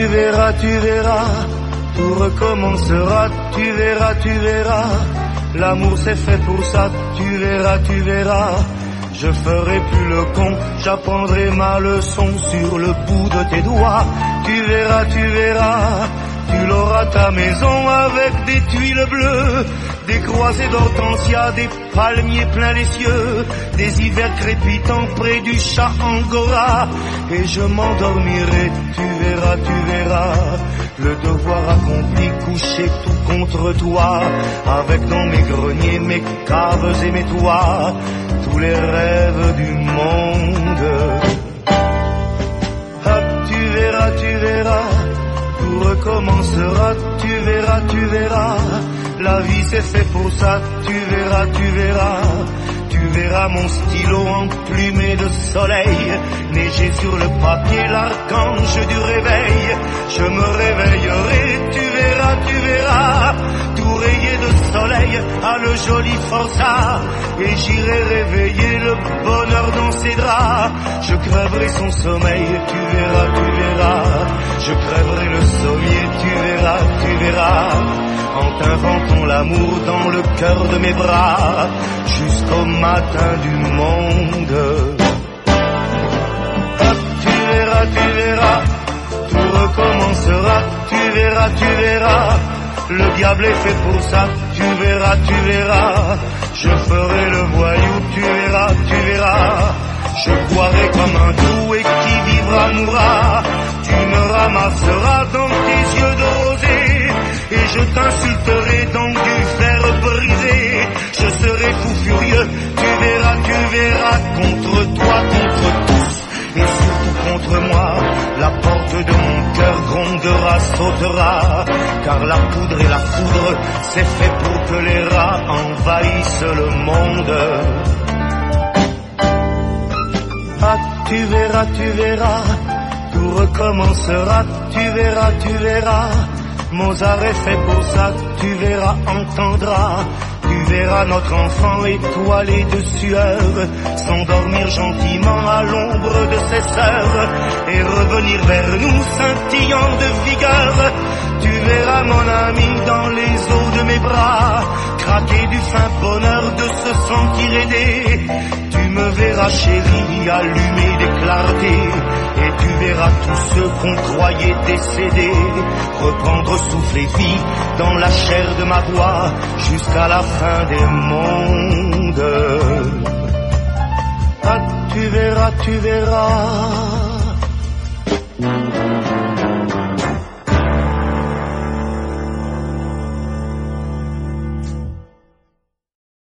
tu verras, tout recommencera, tu verras, l'amour c'est fait pour ça, tu verras, je ferai plus le con, j'apprendrai ma leçon sur le bout de tes doigts, tu verras, tu l'auras ta maison avec des tuiles bleues, des croisées d'hortensia, des palmiers pleins les cieux, des hivers crépitants près du chat Angora, et je m'endormirai, tu verras, le devoir accompli, couché tout contre toi, avec dans mes greniers, mes caves et mes toits, tous les rêves du monde. Ah, tu verras, tout recommencera, tu verras, la vie c'est fait pour ça, tu verras mon stylo emplumé de soleil, neiger sur le papier l'archange du réveil, je me réveillerai, tu verras, tout rayé de soleil à le joli forçat, et j'irai réveiller le bonheur dans ses draps, je crèverai son sommeil, tu verras, je crèverai le sommier, tu verras, en t'inventant l'amour dans le cœur de mes bras, jusqu'au matin du monde. Ah, tu verras, tout recommencera, tu verras, le diable est fait pour ça, tu verras, je ferai le voyou, tu verras, je boirai comme un trou et qui vivra mourra, tu me ramasseras dans tes yeux de rosée, et je t'insulterai dans du fer brisé, je serai fou furieux, tu verras, contre toi, contre tous, et surtout contre moi, la porte de mon cœur grondera, sautera, car la poudre et la foudre, c'est fait pour que les rats envahissent le monde. Ah, tu verras, tout recommencera, tu verras, Mozart est fait pour ça, tu verras, entendras, tu verras notre enfant étoilé de sueur, s'endormir gentiment à l'ombre de ses sœurs, et revenir vers nous scintillant de vigueur, tu verras mon ami dans les eaux de mes bras, craquer du fin bonheur de se sentir aidé, tu me verras chérie, allumer des clartés, et tu verras tous ceux qu'on croyait décédés, reprendre souffle et vie dans la chair de ma voix, jusqu'à la fin des mondes. Ah, tu verras.